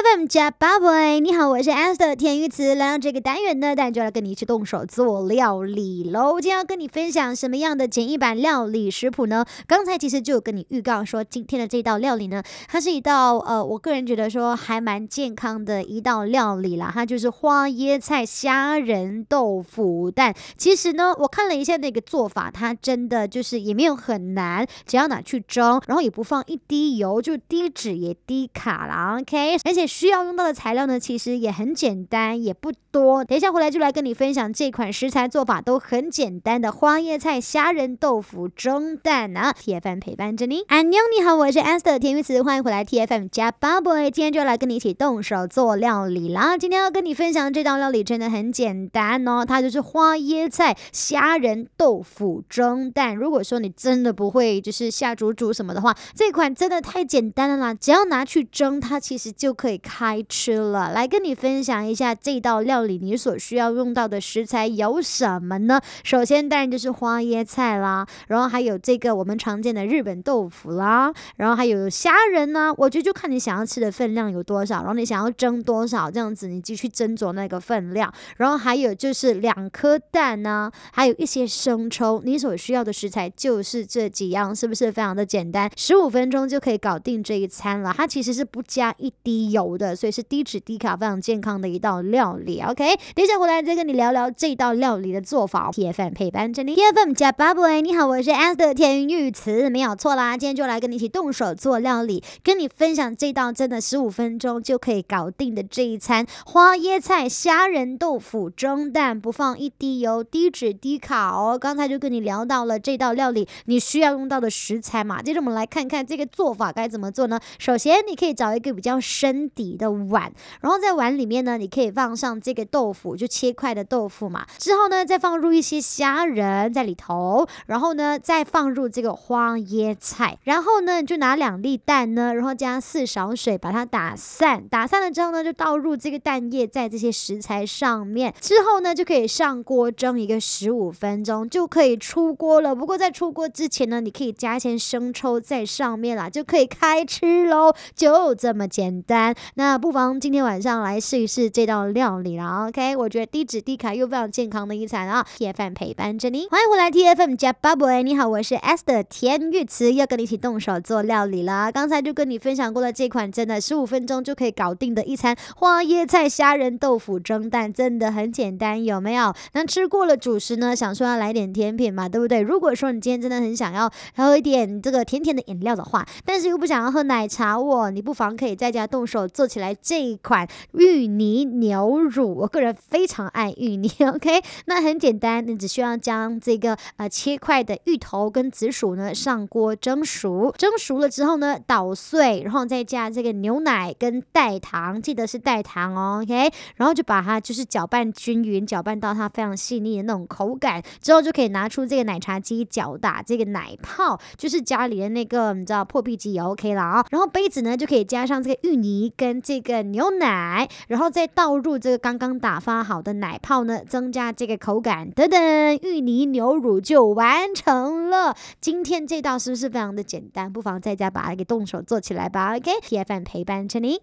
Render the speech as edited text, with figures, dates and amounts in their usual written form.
TFM 加八位，你好，我是 Esther 田玉慈。来到这个单元呢，当然就要跟你一起动手做料理喽。今天要跟你分享什么样的简易版料理食谱呢？刚才其实就有跟你预告说，今天的这道料理呢，它是一道我个人觉得说还蛮健康的一道料理啦。它就是花椰菜虾仁豆腐蛋。其实呢，我看了一下那个做法，它真的就是也没有很难，只要拿去蒸，然后也不放一滴油，就低脂也低卡啦。OK， 而且需要用到的材料呢，其实也很简单，也不多。等一下回来就来跟你分享这款食材做法都很简单的花椰菜虾仁豆腐蒸蛋啊。TFM 陪伴着你，安妞你好，我是 Esther 田玉慈，欢迎回来 TFM 加八 boy。今天就来跟你一起动手做料理啦。今天要跟你分享这道料理真的很简单哦，它就是花椰菜虾仁豆腐蒸蛋。如果说你真的不会就是下煮什么的话，这款真的太简单了啦，只要拿去蒸，它其实就可以开吃了。来跟你分享一下这道料理你所需要用到的食材有什么呢？首先当然就是花椰菜啦，然后还有这个我们常见的日本豆腐啦，然后还有虾仁呢。我觉得就看你想要吃的分量有多少，然后你想要蒸多少，这样子你继续斟酌那个分量。然后还有就是2颗蛋呢，还有一些生抽。你所需要的食材就是这几样，是不是非常的简单？15分钟就可以搞定这一餐了。它其实是不加一滴油的，所以是低脂低卡非常健康的一道料理。 OK， 等一下回来再跟你聊聊这道料理的做法。 TFM 陪伴着你， TFM 加八 boy， 你好，我是 Esther 田玉慈，没有错啦。今天就来跟你一起动手做料理，跟你分享这道真的15分钟就可以搞定的这一餐花椰菜虾仁豆腐蒸蛋，不放一滴油，低脂低卡哦。刚才就跟你聊到了这道料理你需要用到的食材嘛，接着我们来看看这个做法该怎么做呢？首先你可以找一个比较深底的碗，然后在碗里面呢，你可以放上这个豆腐，就切块的豆腐嘛，之后呢再放入一些虾仁在里头，然后呢再放入这个花椰菜，然后呢你就拿2粒蛋呢，然后加4勺水把它打散，打散了之后呢就倒入这个蛋液在这些食材上面，之后呢就可以上锅蒸一个15分钟就可以出锅了。不过在出锅之前呢，你可以加一些生抽在上面啦，就可以开吃咯，就这么简单。那不妨今天晚上来试一试这道料理啦。 OK， 我觉得低脂低卡又非常健康的一餐啊。 TFM 陪伴着你，欢迎回来 TFM 加八 boy， 你好，我是 Esther 田玉慈，要跟你一起动手做料理啦。刚才就跟你分享过了这款真的15分钟就可以搞定的一餐花椰菜虾仁豆腐蒸蛋，真的很简单，有没有？那吃过了主食呢，想说要来点甜品嘛，对不对？如果说你今天真的很想要喝一点这个甜甜的饮料的话，但是又不想要喝奶茶你不妨可以在家动手做起来这一款芋泥牛乳。我个人非常爱芋泥OK， 那很简单，你只需要将这个切块的芋头跟紫薯呢上锅蒸熟，蒸熟了之后呢捣碎，然后再加这个牛奶跟代糖，记得是代糖哦 OK， 然后就把它就是搅拌均匀，搅拌到它非常细腻的那种口感，之后就可以拿出这个奶茶机搅打这个奶泡，就是家里的那个你知道破壁机也 OK 啦啊。然后杯子呢就可以加上这个芋泥跟这个牛奶，然后再倒入这个刚刚打发好的奶泡呢，增加这个口感，等等，芋泥牛乳就完成了。今天这道是不是非常的简单？不妨在家把它给动手做起来吧。 OK， TFM 陪伴着你。